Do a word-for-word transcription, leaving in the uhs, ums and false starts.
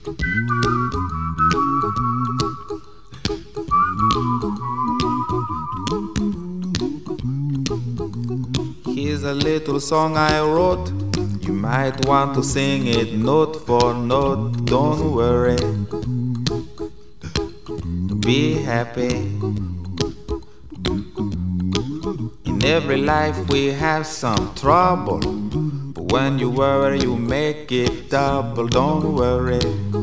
Here's a little song I wrote. You might want to sing it note for note. Don't worry, be happy. In every life we have some trouble, but when you worry you make it double. Don't worry,